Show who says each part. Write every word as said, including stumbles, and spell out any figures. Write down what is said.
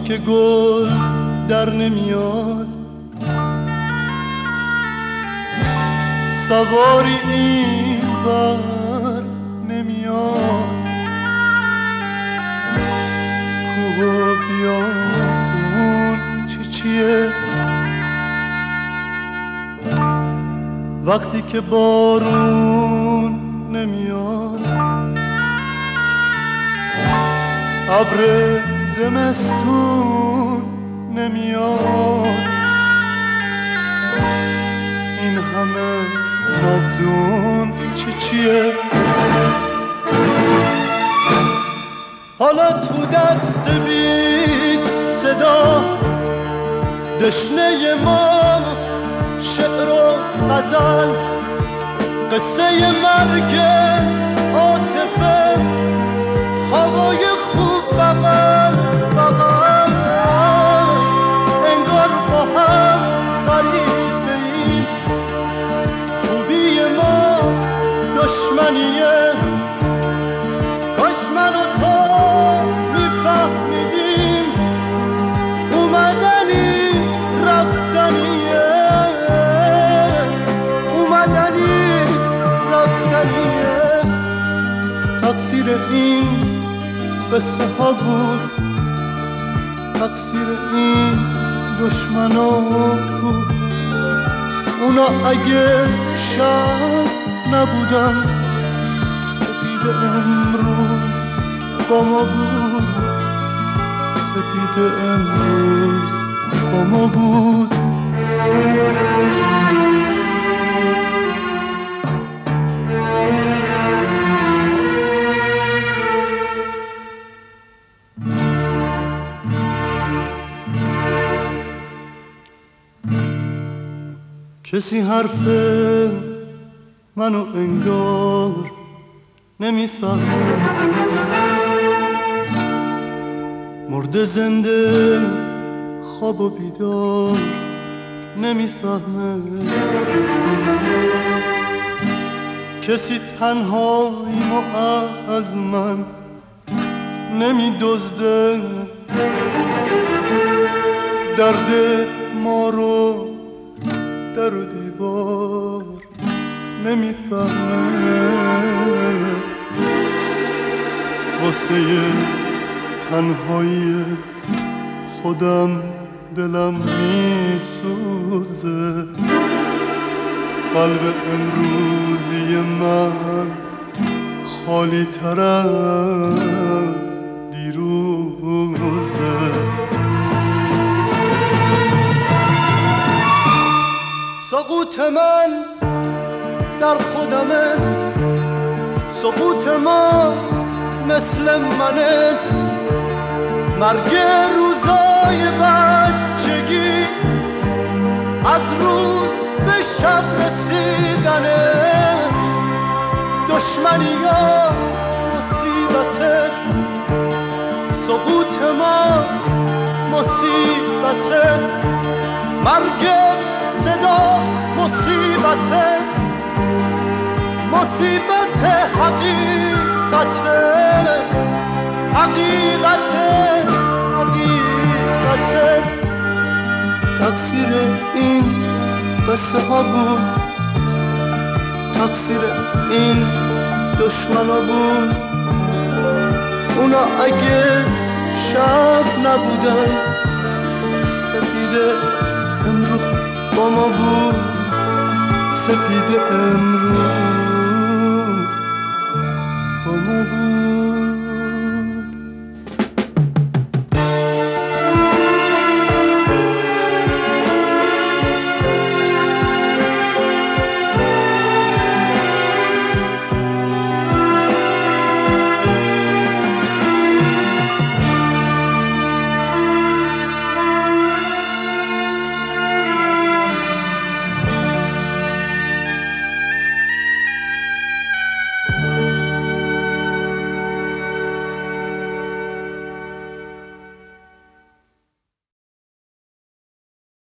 Speaker 1: که گل در نمیاد، سواری این بر نمیاد، کوه و بیابون چی چیه وقتی که بارون نمیاد، ابر زمستون نمیاد، این همه ناودون چی چیه؟ حالا تو دست بید صدا دشنه ما، شعر و غزل، قصه مرگ عاطفه، خوابای خوب بغل بغل، انگار با هم غریبه ایم، خوبی ما دشمنیه، کاش من و تو میفهمیدیم اومدنی رفتنیه، اومدنی رفتنیه. تقصیر این قصه ها بود، تقصیر این دشمنا بود، اونا اگه شب نبودن سپید امروز با ما بود، سپید امروز با ما بود. کسی حرف منو انگار نمیفهمه، مرده زنده خواب و بیدار نمیفهمه، کسی تنهاییمو از من نمیدزده، درد ما رو در و دیوار نمیفهمه، واسه تنهایی خودم دلم میسوزه، قلب امروزی من خالی تر از دیروزه. سقوط من در خودمه، سقوط ما مثل منه، مرگ روزای بچگی از روز به شب رسیدنه، دشمنی ها مصیبته، سقوط ما مصیبته، مرگ صدا مصیبته، مصیبت حقیقته، حقیقته، حقیقته. تقصیر این قصه ها بود، تقصیر این دشمنا بود، اونا اگه شب نبودن سپید امروز با ما بود، سپید امروز با ما بود.